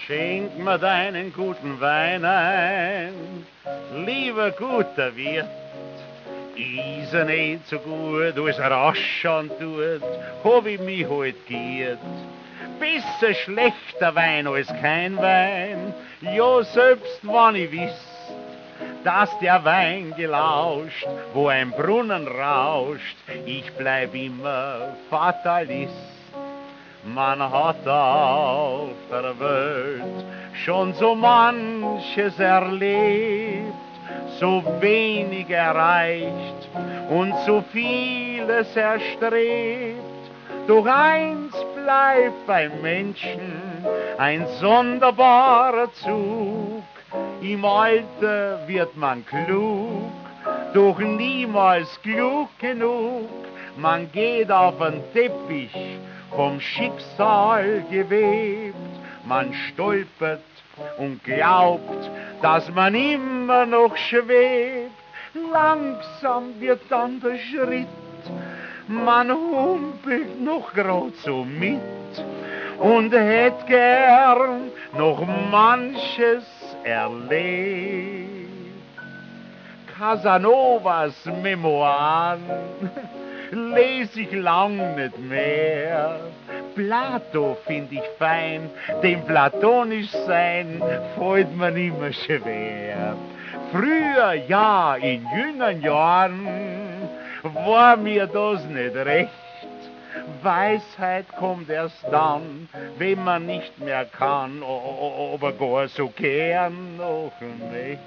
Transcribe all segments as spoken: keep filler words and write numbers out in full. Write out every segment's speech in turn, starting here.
Schenk mir deinen guten Wein ein, lieber guter Wirt. Ist er nicht so gut, als er ausschauen tut, hab ich mich halt geirrt. Besser schlechter Wein als kein Wein, ja, selbst wenn ich wiss, dass der Wein gelauscht, wo ein Brunnen rauscht, ich bleib immer Fatalist. Man hat auf der Welt schon so manches erlebt, so wenig erreicht und so vieles erstrebt. Doch eins bleibt beim Menschen, ein sonderbarer Zug. Im Alter wird man klug, doch niemals klug genug. Man geht auf den Teppich, vom Schicksal gewebt. Man stolpert und glaubt, dass man immer noch schwebt. Langsam wird dann der Schritt, man humpelt noch grad so mit und hätt gern noch manches erlebt. Casanovas Memoiren les ich lang nicht mehr. Plato find ich fein, dem platonisch sein fällt mir nimmer schwer. Früher, ja, in jüngeren Jahren, war mir das nicht recht. Weisheit kommt erst dann, wenn man nicht mehr kann, aber gar so gern noch nicht.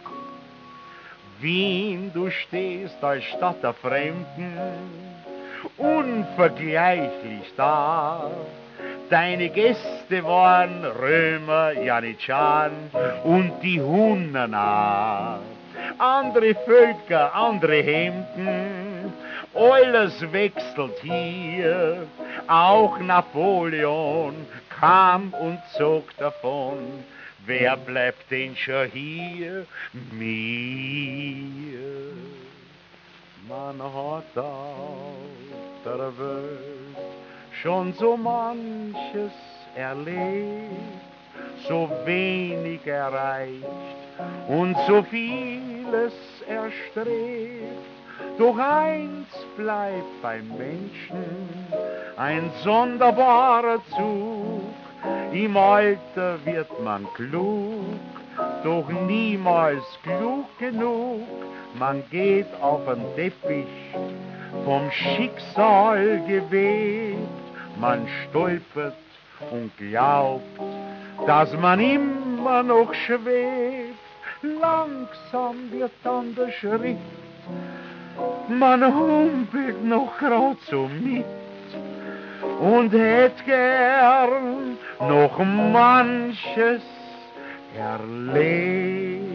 Wien, du stehst als Stadt der Fremden, unvergleichlich da. Deine Gäste waren Römer, Janitscharen und die Hunnen auch. Andere Völker, andere Hemden, alles wechselt hier. Auch Napoleon kam und zog davon. Wer bleibt denn schon hier? Mir. Man hat auf der Welt schon so manches erlebt, so wenig erreicht und so vieles erstrebt. Doch eins bleibt beim Menschen, ein sonderbarer Zug. Im Alter wird man klug, doch niemals klug genug. Man geht auf den Teppich, vom Schicksal gewebt. Man stolpert und glaubt, dass man immer noch schwebt. Langsam wird dann der Schritt, man humpelt noch grad so mit und hätt gern noch manches erlebt.